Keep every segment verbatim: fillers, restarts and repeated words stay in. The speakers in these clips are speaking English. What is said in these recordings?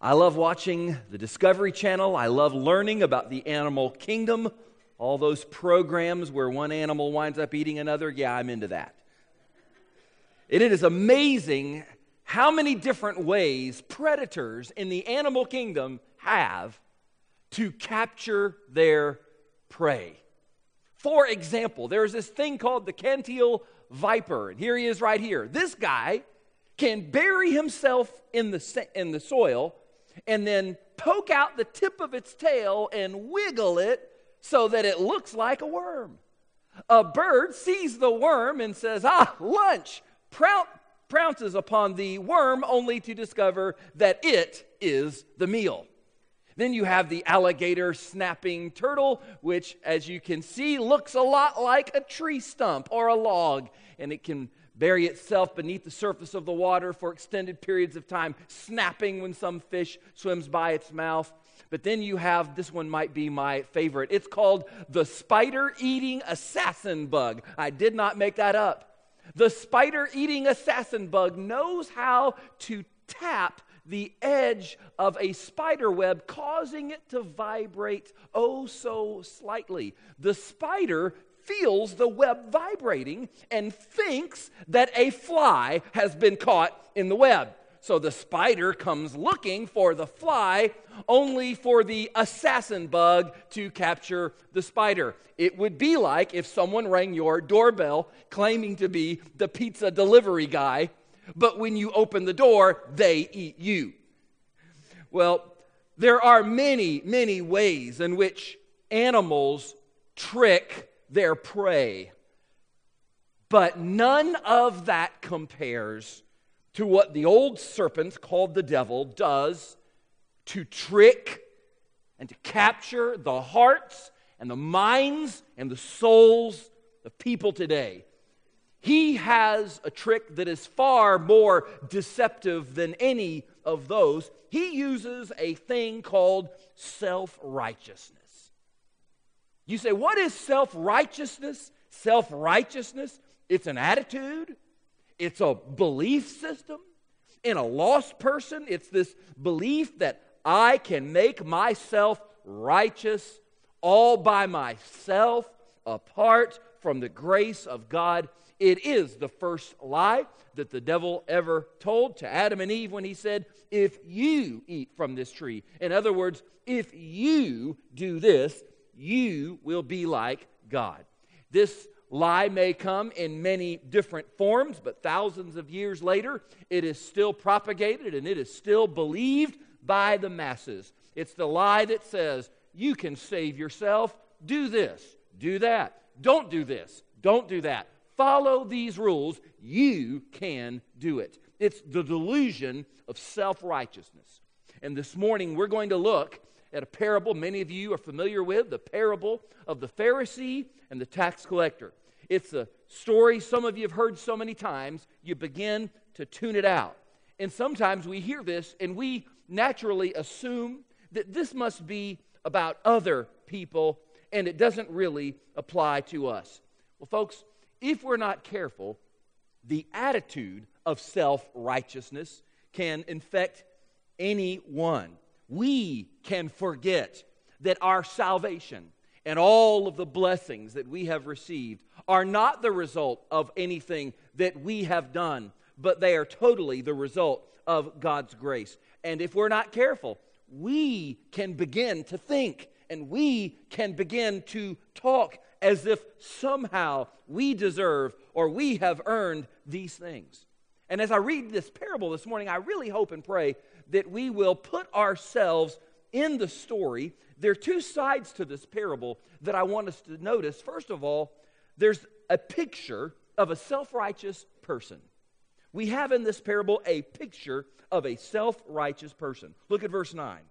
I love watching the Discovery Channel. I love learning about the animal kingdom. All those programs where one animal winds up eating another, yeah, I'm into that. And it is amazing how many different ways predators in the animal kingdom have to capture their prey. For example, there's this thing called the Cantil viper, and here he is right here. This guy can bury himself in the, in the soil and then poke out the tip of its tail and wiggle it so that it looks like a worm. A bird sees the worm and says, ah, lunch, Proun- pounces upon the worm only to discover that it is the meal. Then you have the alligator snapping turtle, which, as you can see, looks a lot like a tree stump or a log, and it can bury itself beneath the surface of the water for extended periods of time, snapping when some fish swims by its mouth. But then you have, this one might be my favorite. It's called the spider-eating assassin bug. I did not make that up. The spider-eating assassin bug knows how to tap the edge of a spider web, causing it to vibrate oh so slightly. The spider feels the web vibrating and thinks that a fly has been caught in the web. So the spider comes looking for the fly, only for the assassin bug to capture the spider. It would be like if someone rang your doorbell claiming to be the pizza delivery guy, but when you open the door, they eat you. Well, there are many, many ways in which animals trick their prey. But none of that compares to what the old serpent called the devil does to trick and to capture the hearts and the minds and the souls of people today. He has a trick that is far more deceptive than any of those. He uses a thing called self-righteousness. You say, what is self-righteousness? Self-righteousness, it's an attitude. It's a belief system. In a lost person, it's this belief that I can make myself righteous all by myself, apart from the grace of God. It is the first lie that the devil ever told to Adam and Eve when he said, if you eat from this tree. In other words, if you do this, you will be like God. This lie may come in many different forms, but thousands of years later, it is still propagated and it is still believed by the masses. It's the lie that says, you can save yourself, do this, do that, don't do this, don't do that. Follow these rules, you can do it. It's the delusion of self-righteousness. And this morning we're going to look at a parable many of you are familiar with, the parable of the Pharisee and the tax collector. It's a story some of you have heard so many times, you begin to tune it out. And sometimes we hear this and we naturally assume that this must be about other people and it doesn't really apply to us. Well, folks, if we're not careful, the attitude of self-righteousness can infect anyone. We can forget that our salvation and all of the blessings that we have received are not the result of anything that we have done, but they are totally the result of God's grace. And if we're not careful, we can begin to think and we can begin to talk as if somehow we deserve or we have earned these things. And as I read this parable this morning, I really hope and pray that we will put ourselves in the story. There are two sides to this parable that I want us to notice. First of all, there's a picture of a self-righteous person. We have in this parable a picture of a self-righteous person. Look at verse nine.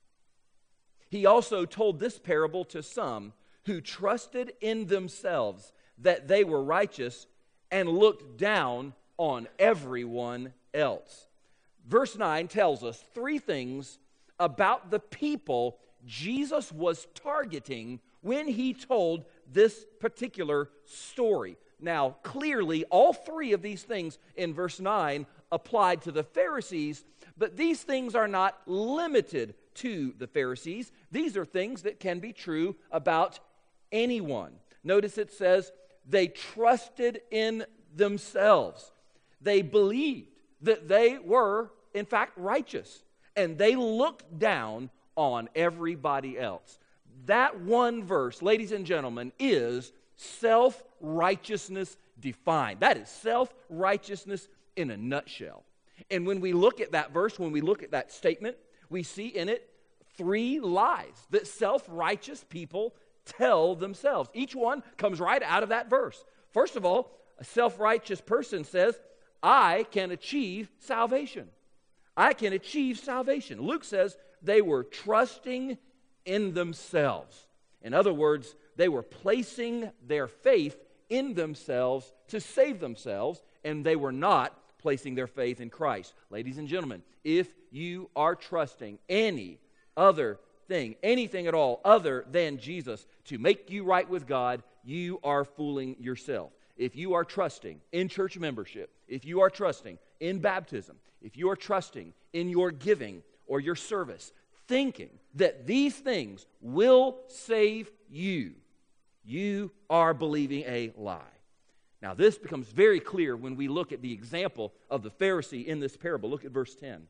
He also told this parable to some who trusted in themselves that they were righteous and looked down on everyone else. Verse nine tells us three things about the people Jesus was targeting when he told this particular story. Now, clearly, all three of these things in verse nine applied to the Pharisees, but these things are not limited to the Pharisees. These are things that can be true about anyone. Notice it says they trusted in themselves. They believed that they were, in fact, righteous, and they looked down on everybody else. That one verse, ladies and gentlemen, is self-righteousness defined. That is self-righteousness in a nutshell. And when we look at that verse, when we look at that statement, we see in it three lies that self-righteous people tell themselves. Each one comes right out of that verse. First of all, a self-righteous person says, I can achieve salvation. I can achieve salvation. Luke says they were trusting in themselves. In other words, they were placing their faith in themselves to save themselves, and they were not placing their faith in Christ. Ladies and gentlemen, if you are trusting any other thing, anything at all other than Jesus to make you right with God, you are fooling yourself. If you are trusting in church membership, if you are trusting in baptism, if you are trusting in your giving or your service, thinking that these things will save you, you are believing a lie. Now, this becomes very clear when we look at the example of the Pharisee in this parable. Look at verse ten.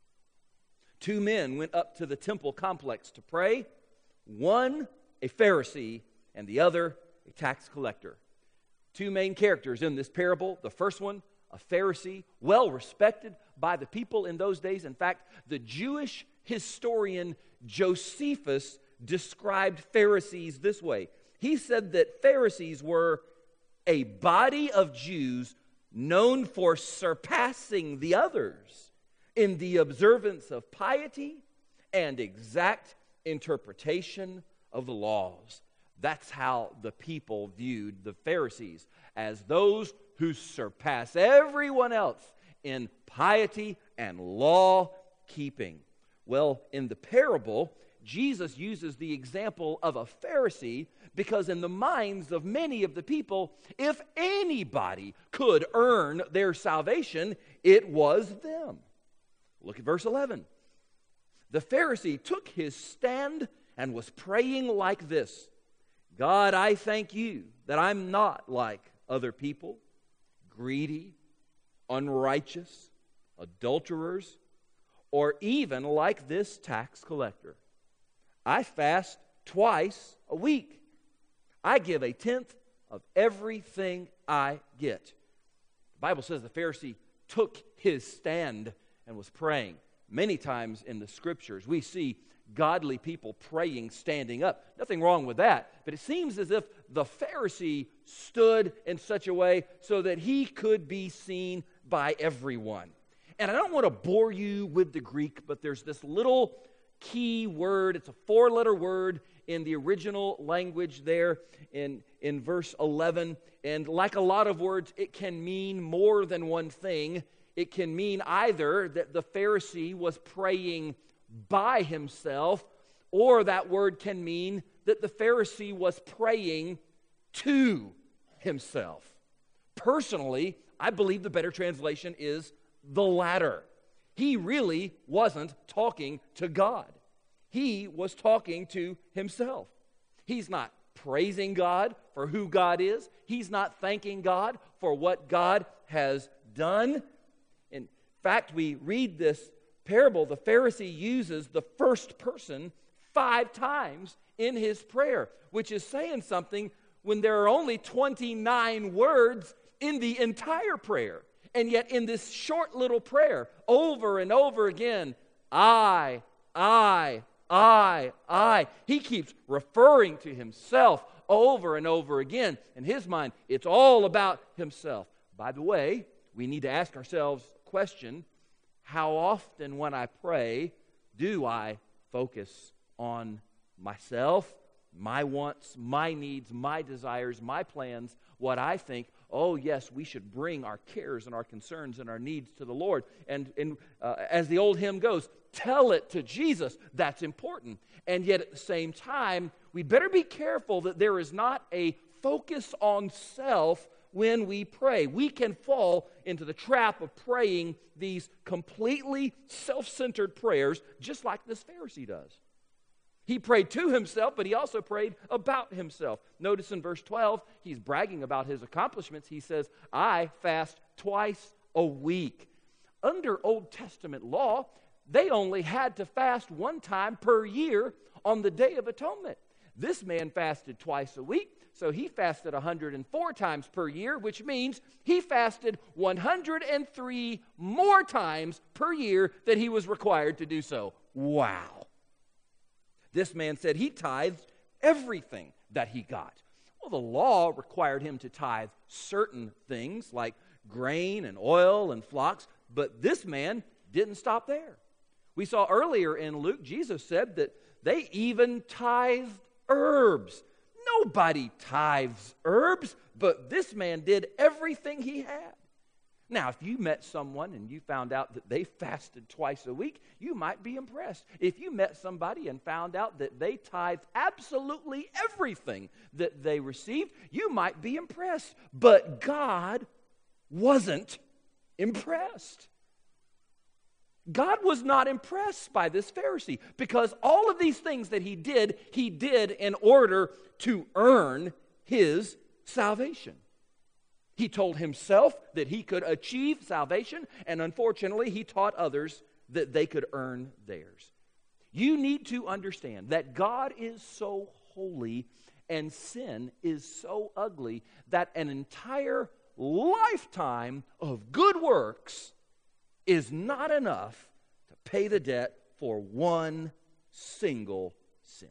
Two men went up to the temple complex to pray, one a Pharisee and the other a tax collector. Two main characters in this parable. The first one, a Pharisee, well respected by the people in those days. In fact, the Jewish historian Josephus described Pharisees this way. He said that Pharisees were a body of Jews known for surpassing the others in the observance of piety and exact interpretation of the laws. That's how the people viewed the Pharisees, as those who surpass everyone else in piety and law keeping. Well, in the parable, Jesus uses the example of a Pharisee because in the minds of many of the people, if anybody could earn their salvation, it was them. Look at verse eleven. The Pharisee took his stand and was praying like this: God, I thank you that I'm not like other people, greedy, unrighteous, adulterers, or even like this tax collector. I fast twice a week. I give a tenth of everything I get. The Bible says the Pharisee took his stand and was praying. Many times in the Scriptures, we see godly people praying standing up. Nothing wrong with that. But it seems as if the Pharisee stood in such a way so that he could be seen by everyone. And I don't want to bore you with the Greek, but there's this little key word. It's a four-letter word in the original language there in, in verse eleven. And like a lot of words, it can mean more than one thing. It can mean either that the Pharisee was praying by himself, or that word can mean that the Pharisee was praying to himself. Personally, I believe the better translation is the latter. He really wasn't talking to God. He was talking to himself. He's not praising God for who God is. He's not thanking God for what God has done. In fact, we read this parable, the Pharisee uses the first person five times in his prayer, which is saying something when there are only twenty-nine words in the entire prayer. And yet in this short little prayer, over and over again, I, I, I, I. He keeps referring to himself over and over again. In his mind, it's all about himself. By the way, we need to ask ourselves a question: how often when I pray do I focus on myself, my wants, my needs, my desires, my plans, what I think? Oh, yes, we should bring our cares and our concerns and our needs to the Lord. And, and uh, as the old hymn goes, tell it to Jesus. That's important. And yet at the same time, we better be careful that there is not a focus on self when we pray. We can fall into the trap of praying these completely self-centered prayers, just like this Pharisee does. He prayed to himself, but he also prayed about himself. Notice in verse twelve, he's bragging about his accomplishments. He says, I fast twice a week. Under Old Testament law, they only had to fast one time per year on the Day of Atonement. This man fasted twice a week, so he fasted one hundred four times per year, which means he fasted one hundred three more times per year than he was required to do so. Wow. This man said he tithed everything that he got. Well, the law required him to tithe certain things like grain and oil and flocks, but this man didn't stop there. We saw earlier in Luke, Jesus said that they even tithed herbs. Nobody tithes herbs, but this man did everything he had. Now, if you met someone and you found out that they fasted twice a week, you might be impressed. If you met somebody and found out that they tithed absolutely everything that they received, you might be impressed. But God wasn't impressed. God was not impressed by this Pharisee because all of these things that he did, he did in order to earn his salvation. He told himself that he could achieve salvation, and unfortunately, he taught others that they could earn theirs. You need to understand that God is so holy and sin is so ugly that an entire lifetime of good works is not enough to pay the debt for one single sin.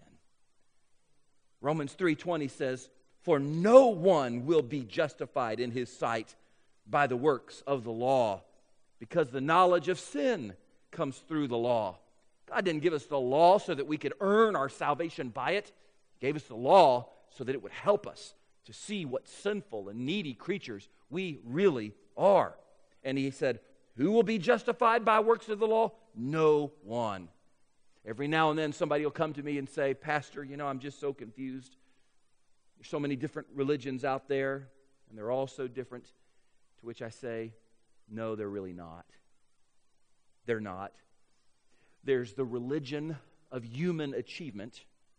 Romans three twenty says, for no one will be justified in his sight by the works of the law, because the knowledge of sin comes through the law. God didn't give us the law so that we could earn our salvation by it. He gave us the law so that it would help us to see what sinful and needy creatures we really are. And he said, who will be justified by works of the law? No one. Every now and then somebody will come to me and say, Pastor, you know, I'm just so confused. There's so many different religions out there, and they're all so different. To which I say, no, they're really not. They're not. There's the religion of human achievement,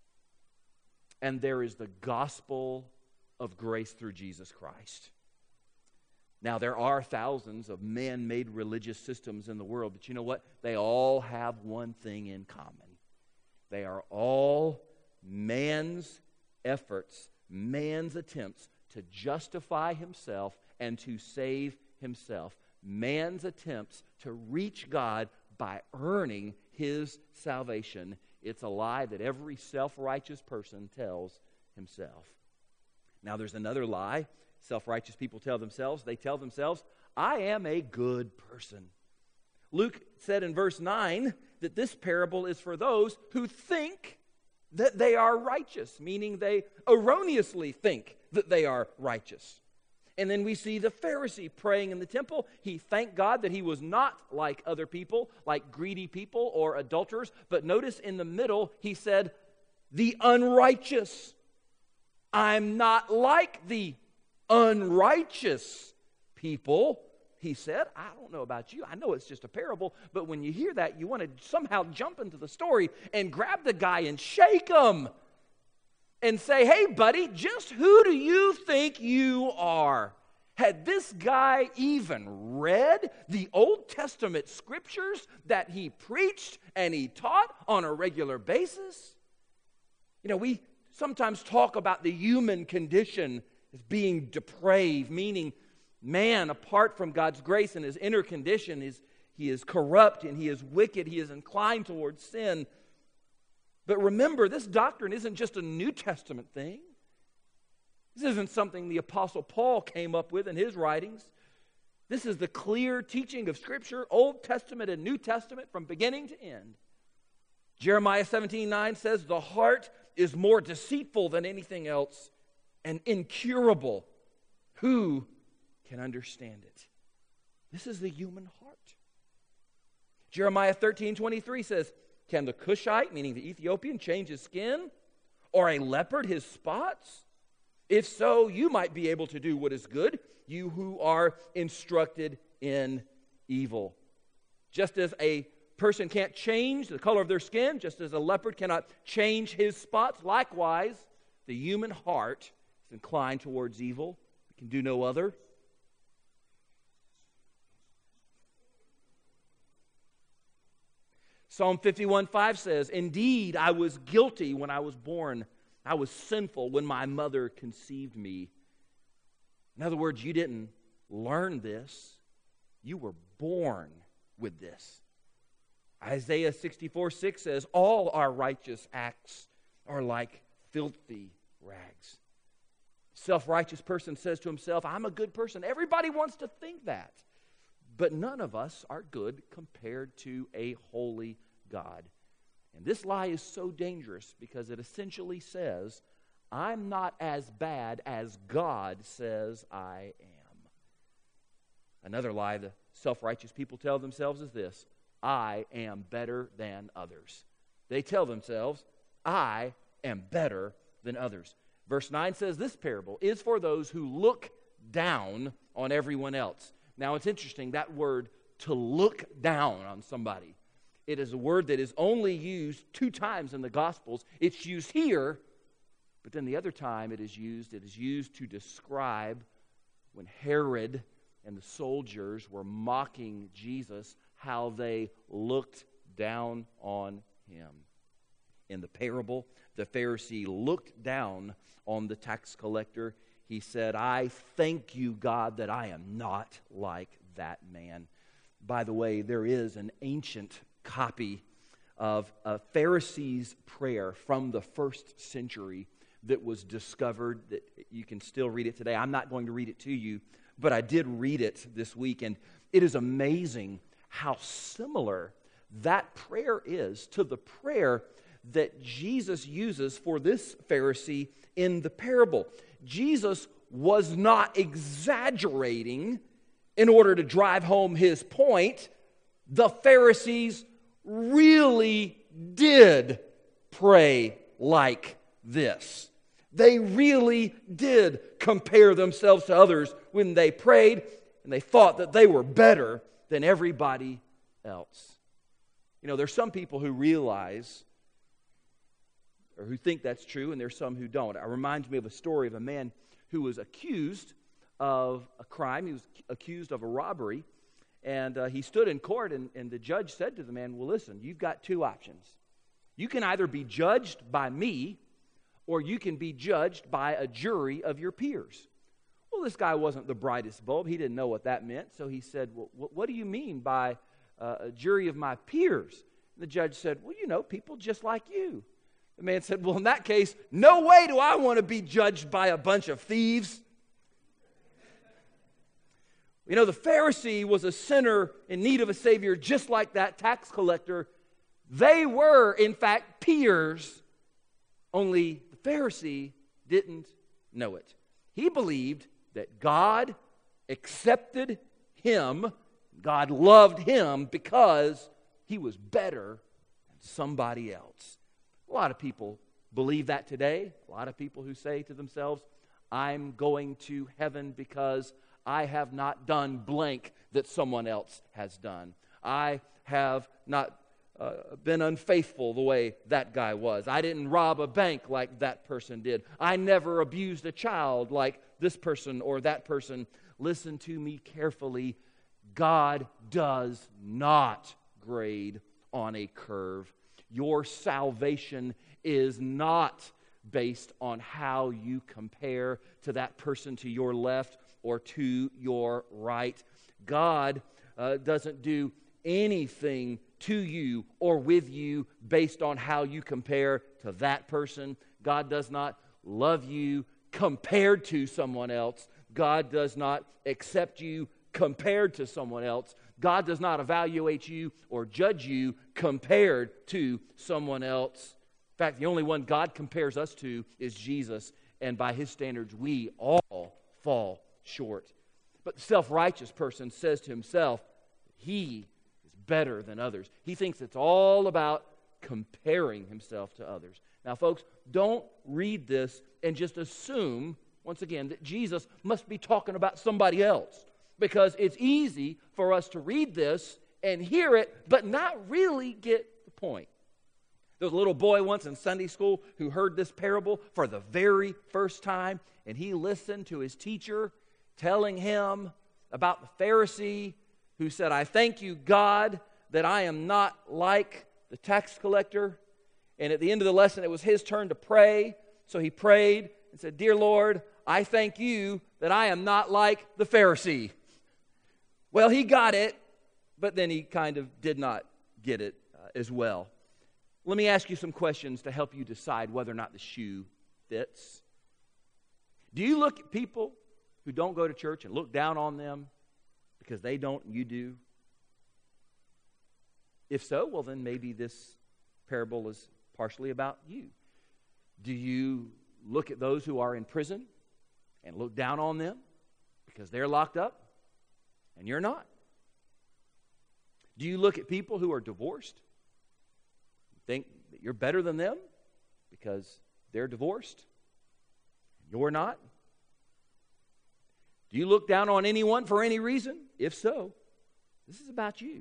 and there is the gospel of grace through Jesus Christ. Now, there are thousands of man-made religious systems in the world, but you know what? They all have one thing in common. They are all man's efforts, man's attempts to justify himself and to save himself. Man's attempts to reach God by earning his salvation. It's a lie that every self-righteous person tells himself. Now, there's another lie self-righteous people tell themselves. They tell themselves, I am a good person. Luke said in verse nine that this parable is for those who think that they are righteous, meaning they erroneously think that they are righteous. And then we see the Pharisee praying in the temple. He thanked God that he was not like other people, like greedy people or adulterers. But notice in the middle, he said, the unrighteous. I'm not like the unrighteous people, he said. I don't know about you. I know it's just a parable, but when you hear that, you want to somehow jump into the story and grab the guy and shake him and say, hey, buddy, just who do you think you are? Had this guy even read the Old Testament scriptures that he preached and he taught on a regular basis? You know, we sometimes talk about the human condition as being depraved, meaning man, apart from God's grace and his inner condition, is he is corrupt and he is wicked. He is inclined towards sin. But remember, this doctrine isn't just a New Testament thing. This isn't something the Apostle Paul came up with in his writings. This is the clear teaching of Scripture, Old Testament and New Testament, from beginning to end. Jeremiah seventeen nine says, the heart is more deceitful than anything else and incurable. Who can understand it? This is the human heart. Jeremiah thirteen twenty-three says, can the Cushite, meaning the Ethiopian, change his skin? Or a leopard his spots? If so, you might be able to do what is good, you who are instructed in evil. Just as a person can't change the color of their skin, just as a leopard cannot change his spots, likewise, the human heart is inclined towards evil. It can do no other. Psalm fifty-one five says, "Indeed, I was guilty when I was born. I was sinful when my mother conceived me." In other words, you didn't learn this. You were born with this. Isaiah sixty-four six says, "All our righteous acts are like filthy rags." Self-righteous person says to himself, "I'm a good person." Everybody wants to think that. But none of us are good compared to a holy God. And this lie is so dangerous because it essentially says, I'm not as bad as God says I am. Another lie the self-righteous people tell themselves is this: I am better than others. They tell themselves, I am better than others. Verse nine says this parable is for those who look down on everyone else. Now it's interesting, that word, to look down on somebody. It is a word that is only used two times in the Gospels. It's used here, but then the other time it is used, it is used to describe when Herod and the soldiers were mocking Jesus, how they looked down on him. In the parable, the Pharisee looked down on the tax collector. He said, I thank you, God, that I am not like that man. By the way, there is an ancient copy of a Pharisee's prayer from the first century that was discovered, that you can still read it today. I'm not going to read it to you, but I did read it this week, and it is amazing how similar that prayer is to the prayer that Jesus uses for this Pharisee in the parable. Jesus was not exaggerating in order to drive home his point. The Pharisees really did pray like this. They really did compare themselves to others when they prayed, and they thought that they were better than everybody else. You know, there's some people who realize or who think that's true, and there's some who don't. It reminds me of a story of a man who was accused of a crime. He was accused of a robbery, and uh, he stood in court, and, and the judge said to the man, well, listen, you've got two options. You can either be judged by me, or you can be judged by a jury of your peers. Well, this guy wasn't the brightest bulb. He didn't know what that meant, so he said, well, what do you mean by uh, a jury of my peers? And the judge said, well, you know, people just like you. The man said, well, in that case, no way do I want to be judged by a bunch of thieves. You know, the Pharisee was a sinner in need of a Savior, just like that tax collector. They were, in fact, peers, only the Pharisee didn't know it. He believed that God accepted him, God loved him because he was better than somebody else. A lot of people believe that today. A lot of people who say to themselves, I'm going to heaven because I have not done blank that someone else has done. I have not uh, been unfaithful the way that guy was. I didn't rob a bank like that person did. I never abused a child like this person or that person. Listen to me carefully. God does not grade on a curve. Your salvation is not based on how you compare to that person to your left or to your right. God uh, doesn't do anything to you or with you based on how you compare to that person. God does not love you compared to someone else. God does not accept you compared to someone else. God does not evaluate you or judge you compared to someone else. In fact, the only one God compares us to is Jesus, and by his standards, we all fall short. But the self-righteous person says to himself, he is better than others. He thinks it's all about comparing himself to others. Now, folks, don't read this and just assume once again, that Jesus must be talking about somebody else, because it's easy for us to read this and hear it, but not really get the point. There was a little boy once in Sunday school who heard this parable for the very first time, and he listened to his teacher telling him about the Pharisee who said, "I thank you, God, that I am not like the tax collector." And at the end of the lesson, it was his turn to pray. So he prayed and said, "Dear Lord, I thank you that I am not like the Pharisee." Well, he got it, but then he kind of did not get it uh, as well. Let me ask you some questions to help you decide whether or not the shoe fits. Do you look at people who don't go to church and look down on them because they don't and you do? If so, well, then maybe this parable is partially about you. Do you look at those who are in prison and look down on them because they're locked up and you're not? Do you look at people who are divorced and think that you're better than them because they're divorced and you're not? Do you look down on anyone for any reason? If so, this is about you.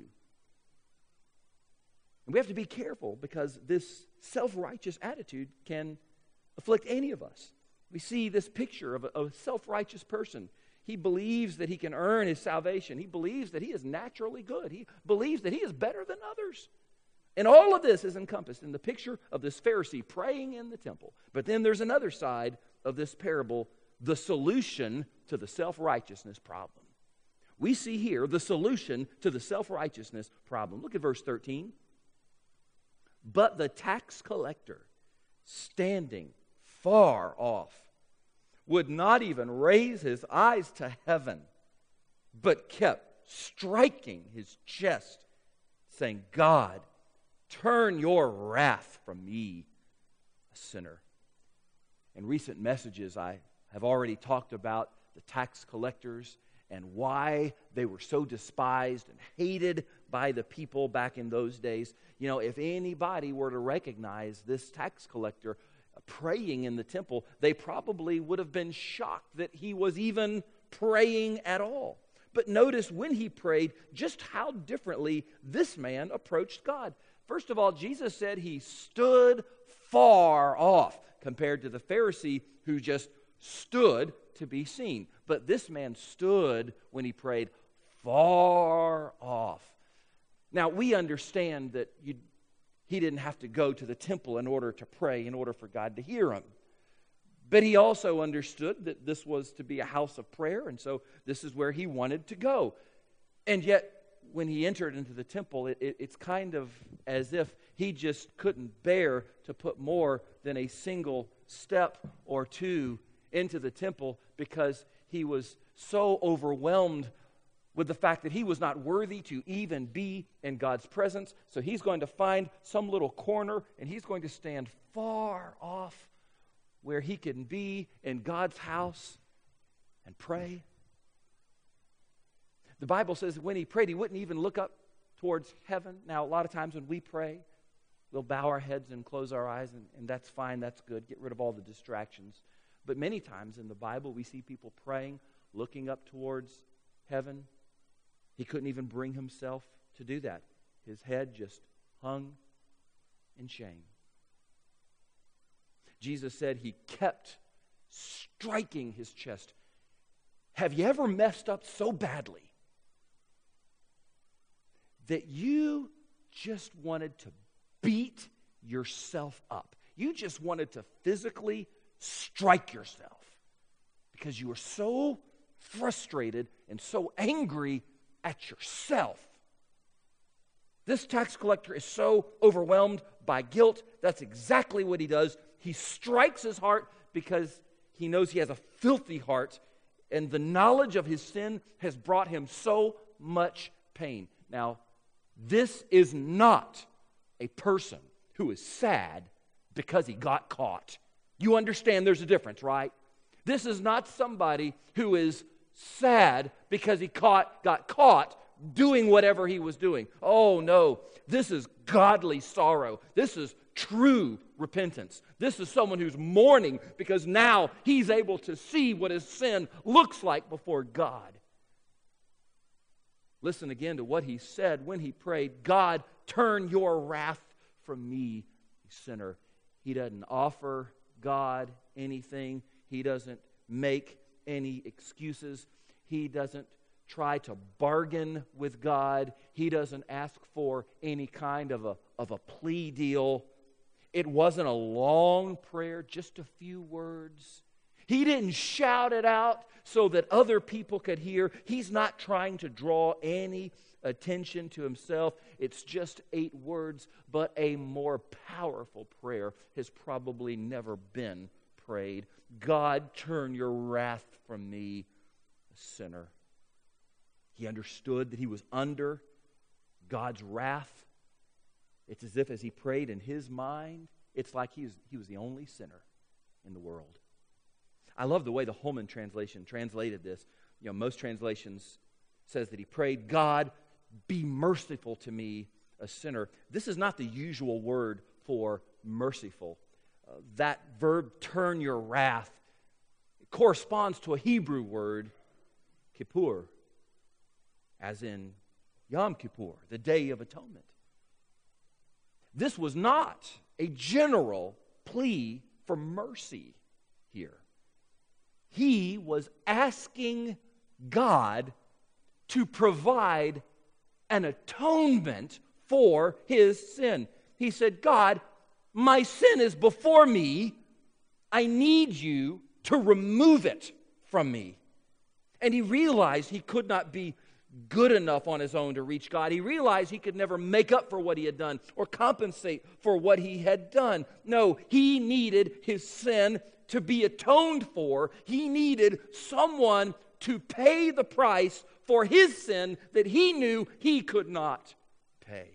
And we have to be careful, because this self-righteous attitude can afflict any of us. We see this picture of a, of a self-righteous person. He believes that he can earn his salvation. He believes that he is naturally good. He believes that he is better than others. And all of this is encompassed in the picture of this Pharisee praying in the temple. But then there's another side of this parable, the solution to the self-righteousness problem. We see here the solution to the self-righteousness problem. Look at verse thirteen. But the tax collector, standing far off, would not even raise his eyes to heaven, but kept striking his chest, saying, "God, turn your wrath from me, a sinner." In recent messages, I have already talked about the tax collectors and why they were so despised and hated by the people back in those days. You know, if anybody were to recognize this tax collector praying in the temple, they probably would have been shocked that he was even praying at all. But notice when he prayed, just how differently this man approached God. First of all, Jesus said he stood far off compared to the Pharisee who just stood to be seen. But this man stood when he prayed far off. Now, we understand that you, he didn't have to go to the temple in order to pray, in order for God to hear him. But he also understood that this was to be a house of prayer, and so this is where he wanted to go. And yet, when he entered into the temple, it, it, it's kind of as if he just couldn't bear to put more than a single step or two into the temple, because he was so overwhelmed with the fact that he was not worthy to even be in God's presence. So he's going to find some little corner, and he's going to stand far off where he can be in God's house and pray. The Bible says when he prayed, he wouldn't even look up towards heaven. Now, a lot of times when we pray, we'll bow our heads and close our eyes, and, and that's fine, that's good. Get rid of all the distractions. But many times in the Bible, we see people praying, looking up towards heaven. He couldn't even bring himself to do that. His head just hung in shame. Jesus said he kept striking his chest. Have you ever messed up so badly that you just wanted to beat yourself up? You just wanted to physically strike yourself because you were so frustrated and so angry at yourself. This tax collector is so overwhelmed by guilt. That's exactly what he does. He strikes his heart because he knows he has a filthy heart, and the knowledge of his sin has brought him so much pain. Now, this is not a person who is sad because he got caught. You understand there's a difference, right? This is not somebody who is sad because he caught, got caught doing whatever he was doing. Oh no, this is godly sorrow. This is true repentance. This is someone who's mourning because now he's able to see what his sin looks like before God. Listen again to what he said when he prayed, God, turn your wrath from me, sinner. He doesn't offer God anything. He doesn't make any excuses. He doesn't try to bargain with God. He doesn't ask for any kind of a, of a plea deal. It wasn't a long prayer, just a few words. He didn't shout it out so that other people could hear. He's not trying to draw any attention to himself. It's just eight words, but a more powerful prayer has probably never been prayed. God, turn your wrath from me, a sinner. He understood that he was under God's wrath. It's as if as he prayed in his mind, it's like he was, he was the only sinner in the world. I love the way the Holman translation translated this. You know, most translations says that he prayed, God, be merciful to me, a sinner. This is not the usual word for merciful. Uh, that verb, turn your wrath, corresponds to a Hebrew word, kippur, as in Yom Kippur, the Day of Atonement. This was not a general plea for mercy here. He was asking God to provide an atonement for his sin. He said, God, my sin is before me. I need you to remove it from me. And he realized he could not be good enough on his own to reach God. He realized he could never make up for what he had done or compensate for what he had done. No, he needed his sin to be atoned for. He needed someone to pay the price for his sin that he knew he could not pay.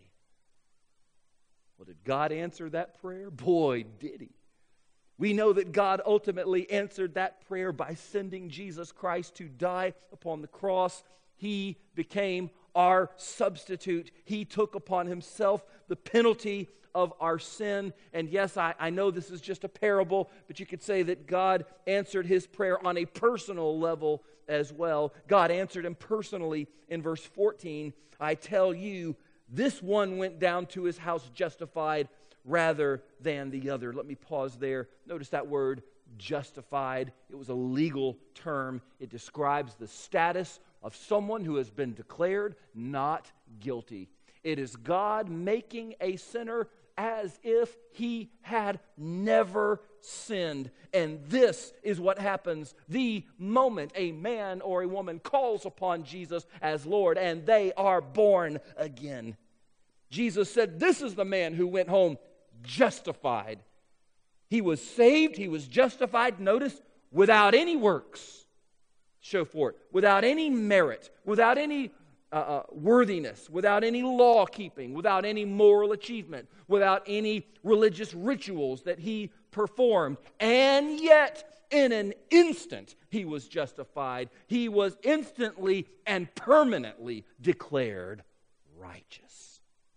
Well, did God answer that prayer? Boy, did he. We know that God ultimately answered that prayer by sending Jesus Christ to die upon the cross. He became our substitute. He took upon himself the penalty of our sin. And yes, I, I know this is just a parable, but you could say that God answered his prayer on a personal level as well. God answered him personally in verse fourteen. I tell you, this one went down to his house justified rather than the other. Let me pause there. Notice that word, justified. It was a legal term. It describes the status of someone who has been declared not guilty. It is God making a sinner as if he had never sinned. And this is what happens the moment a man or a woman calls upon Jesus as Lord and they are born again. Jesus said, this is the man who went home justified. He was saved, he was justified, notice, without any works. Show for it, without any merit, without any uh, uh, worthiness, without any law keeping, without any moral achievement, without any religious rituals that he performed. And yet, in an instant, he was justified. He was instantly and permanently declared righteous.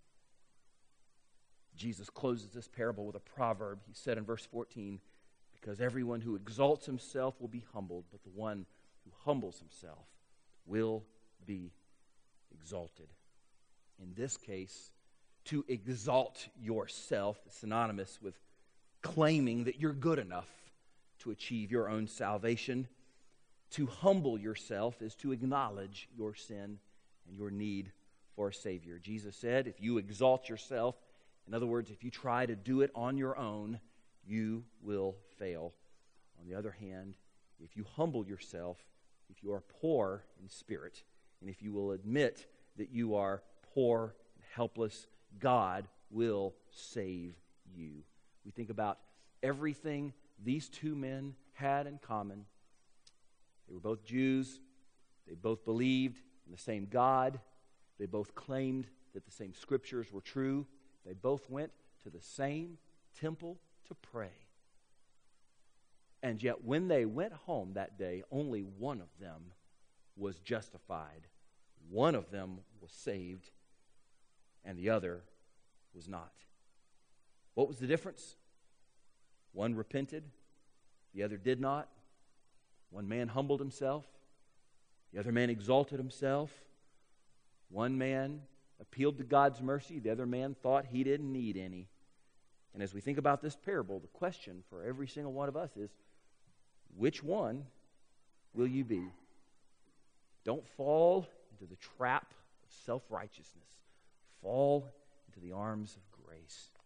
Jesus closes this parable with a proverb. He said in verse fourteen, because everyone who exalts himself will be humbled, but the one who humbles himself will be exalted. In this case, to exalt yourself is synonymous with claiming that you're good enough to achieve your own salvation. To humble yourself is to acknowledge your sin and your need for a Savior. Jesus said, if you exalt yourself, in other words, if you try to do it on your own, you will fail. On the other hand, if you humble yourself, if you are poor in spirit, and if you will admit that you are poor and helpless, God will save you. We think about everything these two men had in common. They were both Jews. They both believed in the same God. They both claimed that the same scriptures were true. They both went to the same temple to pray. And yet when they went home that day, only one of them was justified. one of them was saved and the other was not. What was the difference? One repented, the other did not. One man humbled himself, the other man exalted himself. One man appealed to God's mercy, the other man thought he didn't need any. And as we think about this parable, the question for every single one of us is, which one will you be? Don't fall into the trap of self-righteousness. Fall into the arms of grace.